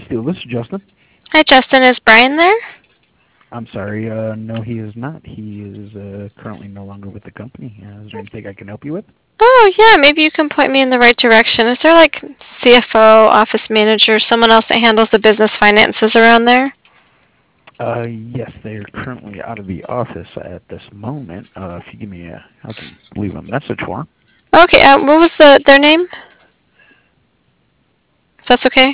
Steel, this is Justin. Hi, Justin. Is Brian there? I'm sorry, no, he is not. He is currently no longer with the company. Is there anything I can help you with? Oh, yeah. Maybe you can point me in the right direction. Is there like CFO, office manager, someone else that handles the business finances around there? Yes, they are currently out of the office at this moment. If you give me I can leave a message for him. Okay. What was their name? If that's okay.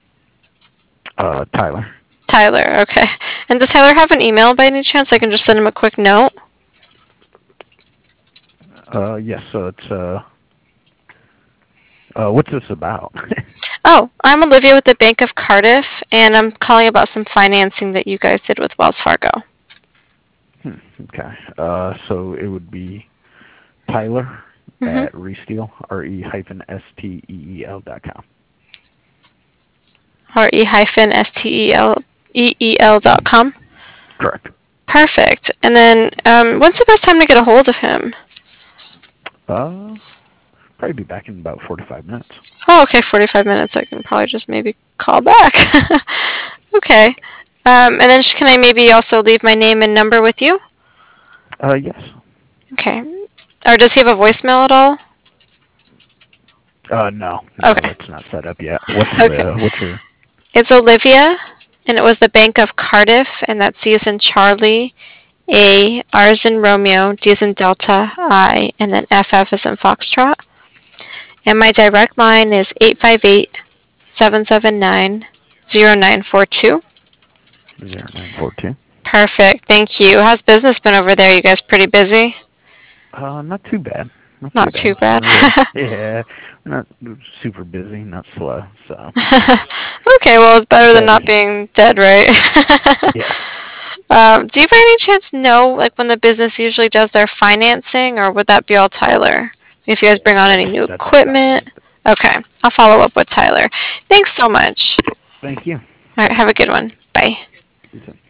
Tyler. Tyler. Okay. And does Tyler have an email by any chance? I can just send him a quick note. Yes, so it's, what's this about? Oh, I'm Olivia with the Bank of Cardiff, and I'm calling about some financing that you guys did with Wells Fargo. Okay, so it would be Tyler Mm-hmm. at Resteel, re-steel.com. re-steel.com. Correct. Perfect. And then, when's the best time to get a hold of him? Probably be back in about 45 minutes. Oh, okay, 45 minutes. I can probably just maybe call back. Okay. And then can I maybe also leave my name and number with you? Yes. Okay. Or does he have a voicemail at all? No, Okay. that's not set up yet. What's Okay. what's your? It's Olivia, and it was the Bank of Cardiff, and that's C as in Charlie, A, R as in Romeo, D as in Delta, I, and then FF as in Foxtrot. And my direct line is 858-779-0942. 0942. Perfect. Thank you. How's business been over there? You guys pretty busy? Not too bad. Not too Not too bad. bad. Yeah, we're not super busy, not slow. So Okay, well, it's better than not steady. being dead, right? Yeah. Do you by any chance know like when the business usually does their financing, or would that be all Tyler? If you guys bring on any new That's all Tyler. equipment? Okay, I'll follow up with Tyler. Thanks so much. Thank you. All right, have a good one. Bye. You too.